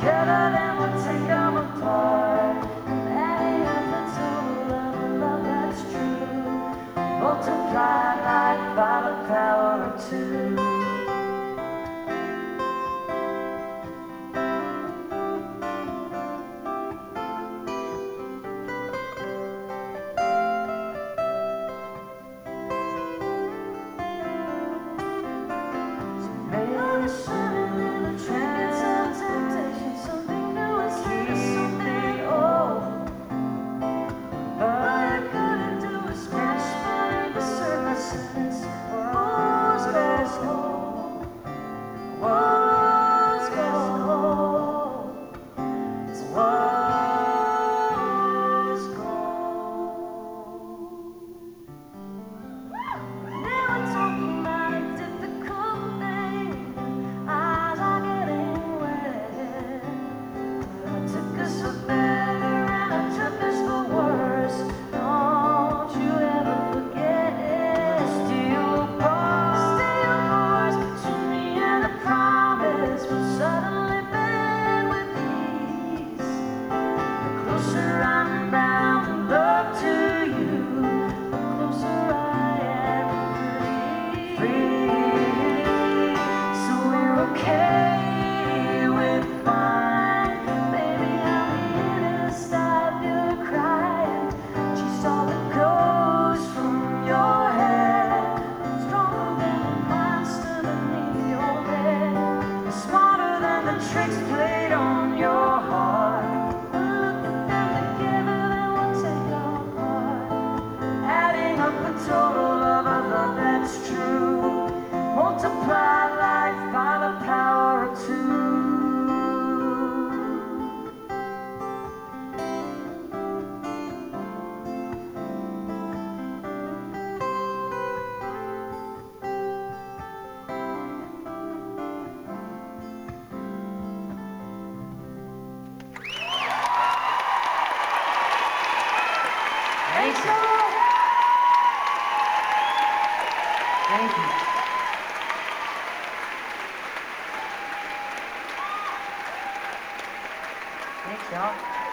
together, then we'll take them apart. Adding up the total of a love that's true, multiplied like by the power of two. Tricks played on your heart. We'll look at them together, then we'll take them apart. Adding up the total of a love that's true, multiply life by the power of two. Thank you. Thank you. Thanks, y'all.